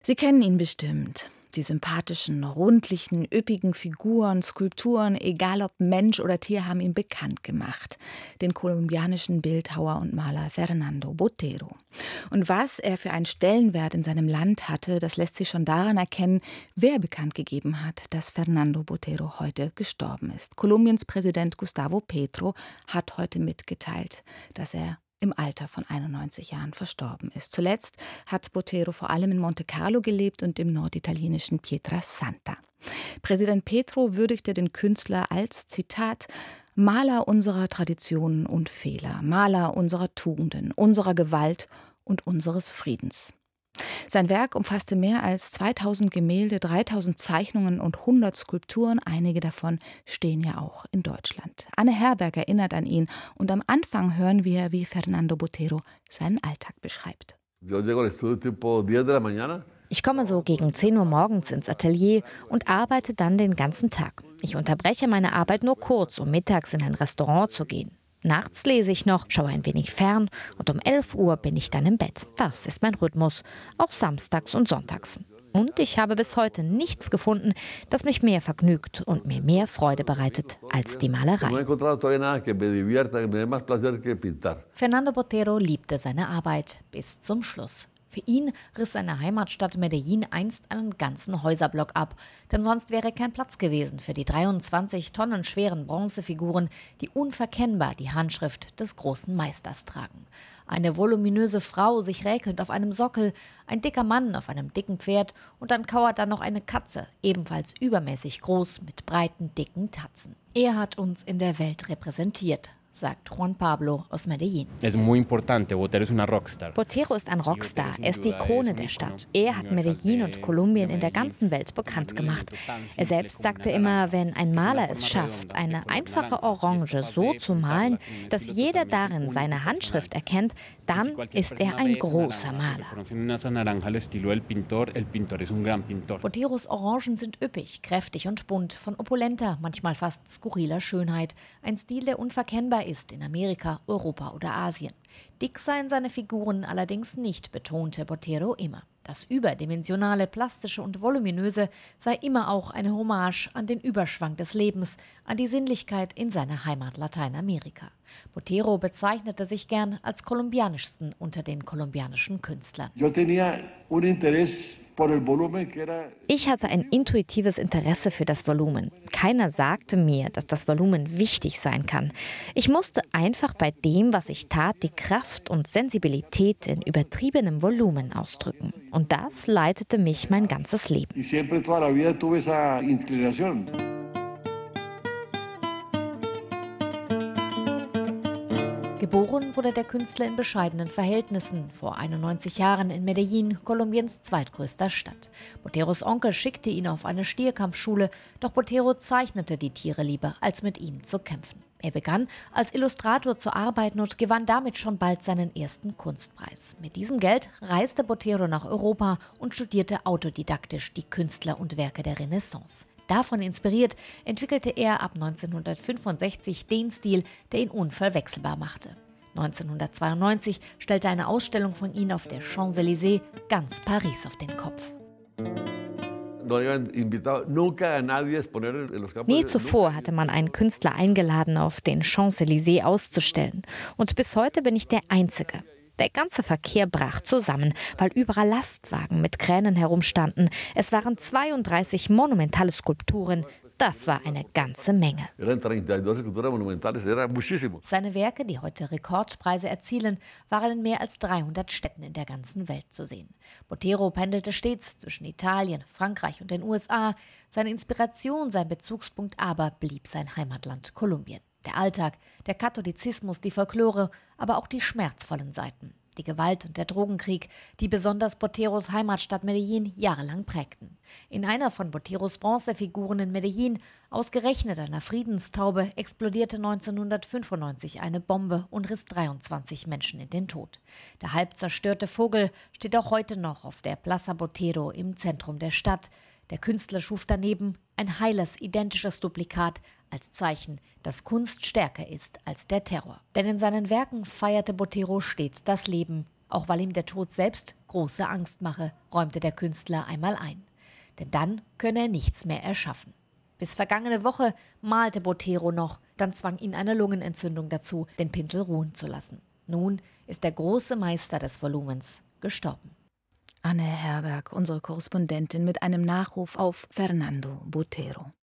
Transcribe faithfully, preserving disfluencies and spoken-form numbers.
Sie kennen ihn bestimmt. Die sympathischen, rundlichen, üppigen Figuren, Skulpturen, egal ob Mensch oder Tier, haben ihn bekannt gemacht. Den kolumbianischen Bildhauer und Maler Fernando Botero. Und was er für einen Stellenwert in seinem Land hatte, das lässt sich schon daran erkennen, wer bekannt gegeben hat, dass Fernando Botero heute gestorben ist. Kolumbiens Präsident Gustavo Petro hat heute mitgeteilt, dass er im Alter von einundneunzig Jahren verstorben ist. Zuletzt hat Botero vor allem in Monte Carlo gelebt und im norditalienischen Pietrasanta. Präsident Petro würdigte den Künstler als, Zitat, Maler unserer Traditionen und Fehler, Maler unserer Tugenden, unserer Gewalt und unseres Friedens. Sein Werk umfasste mehr als zweitausend Gemälde, dreitausend Zeichnungen und hundert Skulpturen. Einige davon stehen ja auch in Deutschland. Anne Herberg erinnert an ihn und am Anfang hören wir, wie Fernando Botero seinen Alltag beschreibt. Ich komme so gegen zehn Uhr morgens ins Atelier und arbeite dann den ganzen Tag. Ich unterbreche meine Arbeit nur kurz, um mittags in ein Restaurant zu gehen. Nachts lese ich noch, schaue ein wenig fern und um elf Uhr bin ich dann im Bett. Das ist mein Rhythmus, auch samstags und sonntags. Und ich habe bis heute nichts gefunden, das mich mehr vergnügt und mir mehr Freude bereitet als die Malerei. Fernando Botero liebte seine Arbeit bis zum Schluss. Für ihn riss seine Heimatstadt Medellín einst einen ganzen Häuserblock ab, denn sonst wäre kein Platz gewesen für die dreiundzwanzig Tonnen schweren Bronzefiguren, die unverkennbar die Handschrift des großen Meisters tragen. Eine voluminöse Frau sich räkelnd auf einem Sockel, ein dicker Mann auf einem dicken Pferd und dann kauert da noch eine Katze, ebenfalls übermäßig groß mit breiten, dicken Tatzen. Er hat uns in der Welt repräsentiert, sagt Juan Pablo aus Medellín. Botero ist ein Rockstar, er ist die Ikone der Stadt. Er hat Medellín und Kolumbien in der ganzen Welt bekannt gemacht. Er selbst sagte immer, wenn ein Maler es schafft, eine einfache Orange so zu malen, dass jeder darin seine Handschrift erkennt, dann ist er ein großer Maler. Boteros Orangen sind üppig, kräftig und bunt, von opulenter, manchmal fast skurriler Schönheit. Ein Stil, der unverkennbar ist in Amerika, Europa oder Asien. Dick seien seine Figuren allerdings nicht, betonte Botero immer. Das Überdimensionale, Plastische und Voluminöse sei immer auch eine Hommage an den Überschwang des Lebens, an die Sinnlichkeit in seiner Heimat Lateinamerika. Botero bezeichnete sich gern als kolumbianischsten unter den kolumbianischen Künstlern. Ich hatte ein intuitives Interesse für das Volumen. Keiner sagte mir, dass das Volumen wichtig sein kann. Ich musste einfach bei dem, was ich tat, die Kraft und Sensibilität in übertriebenem Volumen ausdrücken. Und das leitete mich mein ganzes Leben. Geboren wurde der Künstler in bescheidenen Verhältnissen, vor einundneunzig Jahren in Medellín, Kolumbiens zweitgrößter Stadt. Boteros Onkel schickte ihn auf eine Stierkampfschule, doch Botero zeichnete die Tiere lieber, als mit ihnen zu kämpfen. Er begann, als Illustrator zu arbeiten und gewann damit schon bald seinen ersten Kunstpreis. Mit diesem Geld reiste Botero nach Europa und studierte autodidaktisch die Künstler und Werke der Renaissance. Davon inspiriert, entwickelte er ab neunzehnhundertfünfundsechzig den Stil, der ihn unverwechselbar machte. neunzehnhundertzweiundneunzig stellte eine Ausstellung von ihm auf der Champs-Élysées ganz Paris auf den Kopf. Nie zuvor hatte man einen Künstler eingeladen, auf den Champs-Élysées auszustellen. Und bis heute bin ich der Einzige. Der ganze Verkehr brach zusammen, weil überall Lastwagen mit Kränen herumstanden. Es waren zweiunddreißig monumentale Skulpturen. Das war eine ganze Menge. Seine Werke, die heute Rekordpreise erzielen, waren in mehr als dreihundert Städten in der ganzen Welt zu sehen. Botero pendelte stets zwischen Italien, Frankreich und den U S A. Seine Inspiration, sein Bezugspunkt aber blieb sein Heimatland Kolumbien. Der Alltag, der Katholizismus, die Folklore, aber auch die schmerzvollen Seiten. Die Gewalt und der Drogenkrieg, die besonders Boteros Heimatstadt Medellín jahrelang prägten. In einer von Boteros Bronzefiguren in Medellín, ausgerechnet einer Friedenstaube, explodierte neunzehnhundertfünfundneunzig eine Bombe und riss dreiundzwanzig Menschen in den Tod. Der halb zerstörte Vogel steht auch heute noch auf der Plaza Botero im Zentrum der Stadt. Der Künstler schuf daneben ein heiles, identisches Duplikat als Zeichen, dass Kunst stärker ist als der Terror. Denn in seinen Werken feierte Botero stets das Leben Auch weil ihm der Tod selbst große Angst mache, räumte der Künstler einmal ein. Denn dann könne er nichts mehr erschaffen. Bis vergangene Woche malte Botero noch, dann zwang ihn eine Lungenentzündung dazu, den Pinsel ruhen zu lassen. Nun ist der große Meister des Volumens gestorben. Anne Herberg, unsere Korrespondentin, mit einem Nachruf auf Fernando Botero.